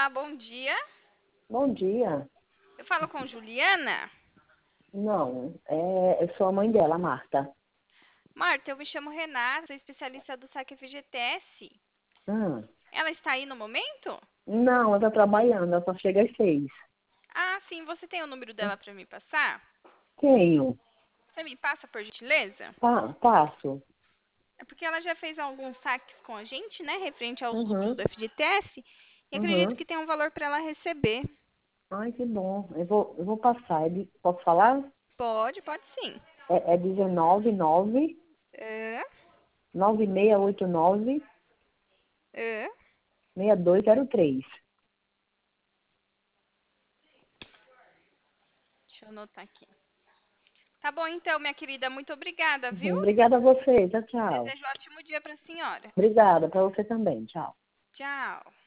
Olá, bom dia. Bom dia. Eu falo com Juliana. Não, eu sou a mãe dela, Marta. Marta, eu me chamo Renata, sou especialista do saque FGTS. Ah, Ela está aí no momento? não, ela tá trabalhando, ela só chega às 6. Ah, sim, você tem o número dela para me passar? Tenho. Você me passa, por gentileza? Passo. É porque ela já fez alguns saques com a gente, né, referente aos lucros Uhum, do FGTS, e acredito uhum. que tem um valor para ela receber. Ai, que bom. Eu vou passar. Posso falar? Pode sim. É 19 É, 9689 é. 6203. Deixa eu anotar aqui. Tá bom, então, minha querida, muito obrigada, viu? Uhum. Obrigada a você. Tchau, tchau. Desejo um ótimo dia para a senhora. Obrigada para você também. Tchau. Tchau.